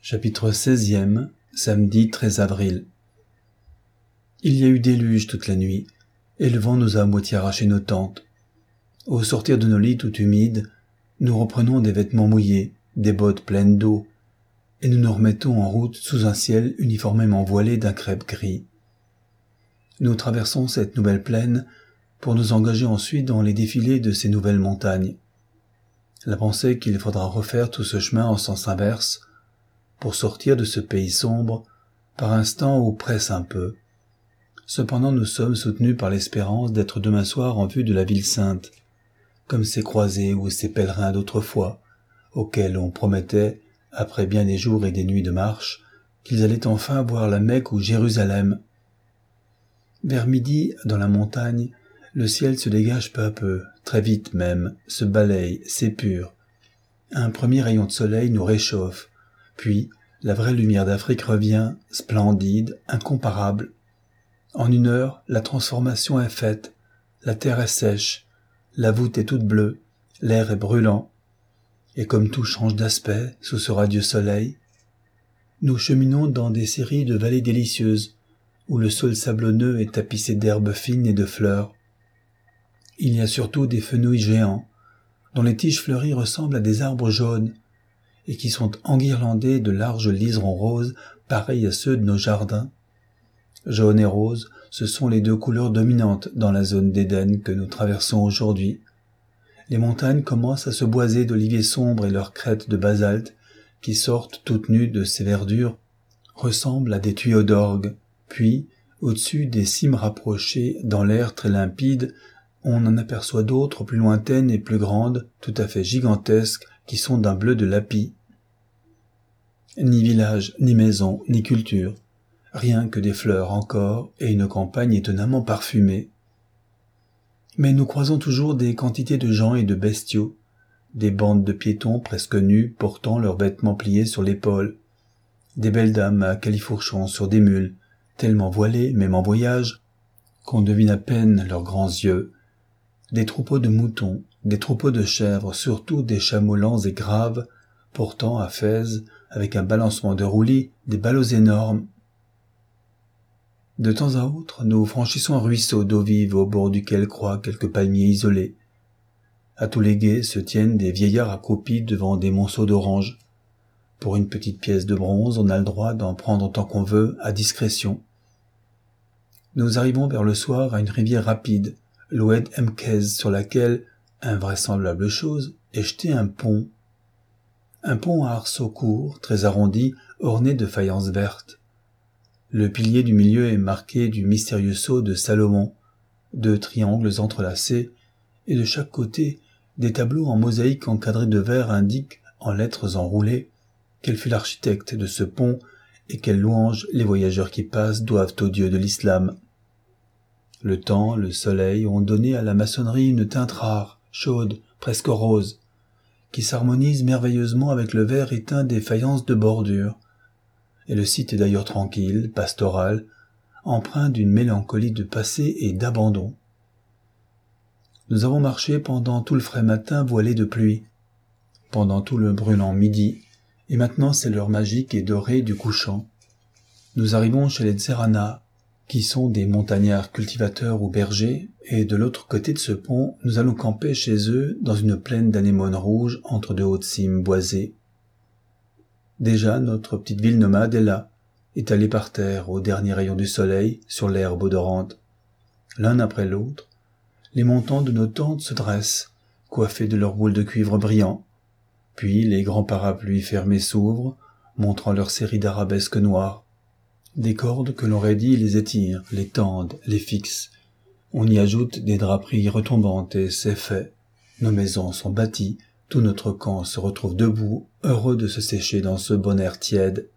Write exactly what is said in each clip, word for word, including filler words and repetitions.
Chapitre seizième, samedi treize avril. Il y a eu déluge toute la nuit, et le vent nous a à moitié arraché nos tentes. Au sortir de nos lits tout humides, nous reprenons des vêtements mouillés, des bottes pleines d'eau, et nous nous remettons en route sous un ciel uniformément voilé d'un crêpe gris. Nous traversons cette nouvelle plaine pour nous engager ensuite dans les défilés de ces nouvelles montagnes. La pensée qu'il faudra refaire tout ce chemin en sens inverse, pour sortir de ce pays sombre, par instant où presse un peu. Cependant nous sommes soutenus par l'espérance d'être demain soir en vue de la ville sainte, comme ces croisés ou ces pèlerins d'autrefois, auxquels on promettait, après bien des jours et des nuits de marche, qu'ils allaient enfin voir la Mecque ou Jérusalem. Vers midi, dans la montagne, le ciel se dégage peu à peu, très vite même, se balaye, s'épure. Un premier rayon de soleil nous réchauffe, puis la vraie lumière d'Afrique revient, splendide, incomparable. En une heure, la transformation est faite, la terre est sèche, la voûte est toute bleue, l'air est brûlant, et comme tout change d'aspect sous ce radieux soleil, nous cheminons dans des séries de vallées délicieuses, où le sol sablonneux est tapissé d'herbes fines et de fleurs. Il y a surtout des fenouils géants, dont les tiges fleuries ressemblent à des arbres jaunes, et qui sont enguirlandés de larges liserons roses pareils à ceux de nos jardins. Jaune et rose, ce sont les deux couleurs dominantes dans la zone d'Éden que nous traversons aujourd'hui. Les montagnes commencent à se boiser d'oliviers sombres et leurs crêtes de basalte, qui sortent toutes nues de ces verdures, ressemblent à des tuyaux d'orgue. Puis, au-dessus des cimes rapprochées, dans l'air très limpide, on en aperçoit d'autres plus lointaines et plus grandes, tout à fait gigantesques, qui sont d'un bleu de lapis. Ni village, ni maison, ni culture, rien que des fleurs encore et une campagne étonnamment parfumée. Mais nous croisons toujours des quantités de gens et de bestiaux, des bandes de piétons presque nus portant leurs vêtements pliés sur l'épaule, des belles dames à califourchon sur des mules, tellement voilées, même en voyage, qu'on devine à peine leurs grands yeux, des troupeaux de moutons, des troupeaux de chèvres, surtout des chameaux lents et graves, portant à Fès, avec un balancement de roulis, des ballots énormes. De temps à autre, nous franchissons un ruisseau d'eau vive au bord duquel croient quelques palmiers isolés. À tous les gués se tiennent des vieillards accroupis devant des monceaux d'oranges. Pour une petite pièce de bronze, on a le droit d'en prendre autant qu'on veut, à discrétion. Nous arrivons vers le soir à une rivière rapide, l'Oued Mkez, sur laquelle, invraisemblable chose, est jeté un pont. Un pont à arceaux courts, très arrondi, orné de faïences vertes. Le pilier du milieu est marqué du mystérieux sceau de Salomon, deux triangles entrelacés, et de chaque côté, des tableaux en mosaïque encadrés de verre indiquent, en lettres enroulées, quel fut l'architecte de ce pont et quelle louange les voyageurs qui passent doivent au Dieu de l'islam. Le temps, le soleil ont donné à la maçonnerie une teinte rare, chaude, presque rose, qui s'harmonise merveilleusement avec le vert éteint des faïences de bordure. Et le site est d'ailleurs tranquille, pastoral, empreint d'une mélancolie de passé et d'abandon. Nous avons marché pendant tout le frais matin voilé de pluie, pendant tout le brûlant midi, et maintenant c'est l'heure magique et dorée du couchant. Nous arrivons chez les Tserana, qui sont des montagnards cultivateurs ou bergers, et de l'autre côté de ce pont, nous allons camper chez eux dans une plaine d'anémones rouges entre de hautes cimes boisées. Déjà notre petite ville nomade est là, étalée par terre au dernier rayon du soleil sur l'herbe odorante. L'un après l'autre, les montants de nos tentes se dressent, coiffés de leurs boules de cuivre brillants. Puis les grands parapluies fermés s'ouvrent, montrant leur série d'arabesques noires. Des cordes que l'on raidit les étirent, les tendent, les fixent. On y ajoute des draperies retombantes et c'est fait. Nos maisons sont bâties, tout notre camp se retrouve debout, heureux de se sécher dans ce bon air tiède.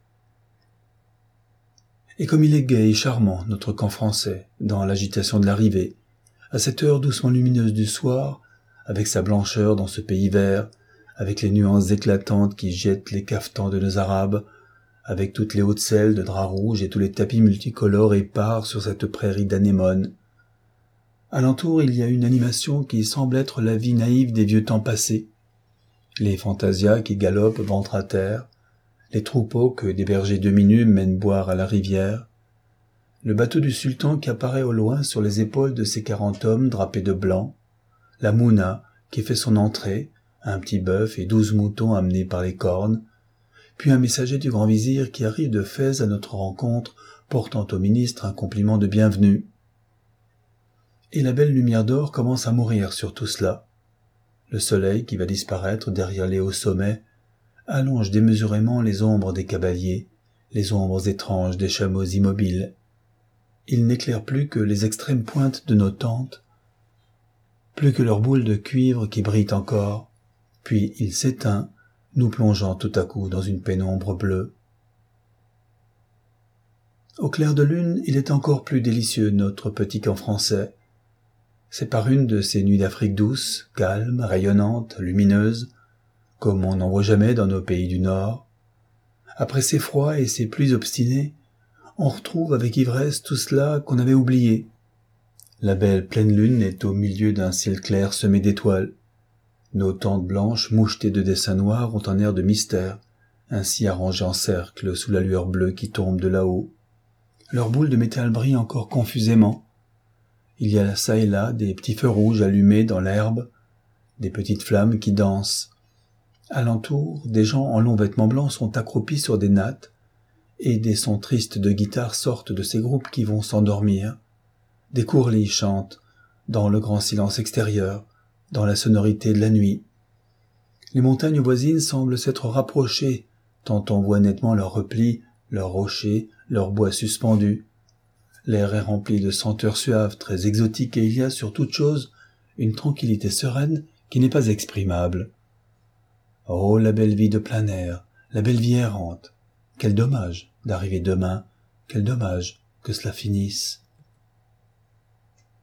Et comme il est gai et charmant, notre camp français, dans l'agitation de l'arrivée, à cette heure doucement lumineuse du soir, avec sa blancheur dans ce pays vert, avec les nuances éclatantes qui jettent les cafetans de nos Arabes, avec toutes les hautes selles de drap rouge et tous les tapis multicolores épars sur cette prairie d'anémones. Alentour, il y a une animation qui semble être la vie naïve des vieux temps passés. Les fantasias qui galopent ventre à terre, les troupeaux que des bergers demi-nus mènent boire à la rivière, le bateau du sultan qui apparaît au loin sur les épaules de ses quarante hommes drapés de blanc, la mouna qui fait son entrée, un petit bœuf et douze moutons amenés par les cornes, puis un messager du grand vizir qui arrive de Fès à notre rencontre, portant au ministre un compliment de bienvenue. Et la belle lumière d'or commence à mourir sur tout cela. Le soleil, qui va disparaître derrière les hauts sommets, allonge démesurément les ombres des cavaliers, les ombres étranges des chameaux immobiles. Il n'éclaire plus que les extrêmes pointes de nos tentes, plus que leurs boules de cuivre qui brillent encore, puis il s'éteint, nous plongeant tout à coup dans une pénombre bleue. Au clair de lune, il est encore plus délicieux, notre petit camp français. C'est par une de ces nuits d'Afrique douce, calme, rayonnante, lumineuse, comme on n'en voit jamais dans nos pays du Nord. Après ces froids et ces pluies obstinées, on retrouve avec ivresse tout cela qu'on avait oublié. La belle pleine lune est au milieu d'un ciel clair semé d'étoiles. Nos tentes blanches mouchetées de dessins noirs ont un air de mystère, ainsi arrangées en cercle sous la lueur bleue qui tombe de là-haut. Leurs boules de métal brillent encore confusément. Il y a çà et là des petits feux rouges allumés dans l'herbe, des petites flammes qui dansent. Alentour, des gens en longs vêtements blancs sont accroupis sur des nattes, et des sons tristes de guitare sortent de ces groupes qui vont s'endormir. Des courlis chantent, dans le grand silence extérieur, dans la sonorité de la nuit. Les montagnes voisines semblent s'être rapprochées, tant on voit nettement leurs replis, leurs rochers, leurs bois suspendus. L'air est rempli de senteurs suaves, très exotiques, et il y a sur toute chose une tranquillité sereine qui n'est pas exprimable. Oh, la belle vie de plein air, la belle vie errante! Quel dommage d'arriver demain, quel dommage que cela finisse.